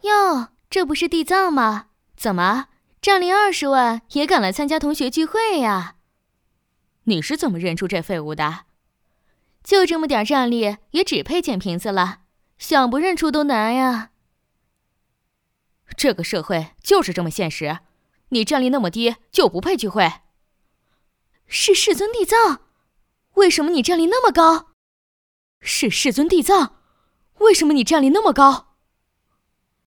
哟，这不是地藏吗？怎么，战力20万也敢来参加同学聚会呀？ 你是怎么认出这废物的？ 就这么点战力，也只配捡瓶子了，想不认出都难呀。 这个社会就是这么现实，你战力那么低，就不配聚会。 是世尊地藏，为什么你战力那么高？ 是世尊地藏，为什么你战力那么高？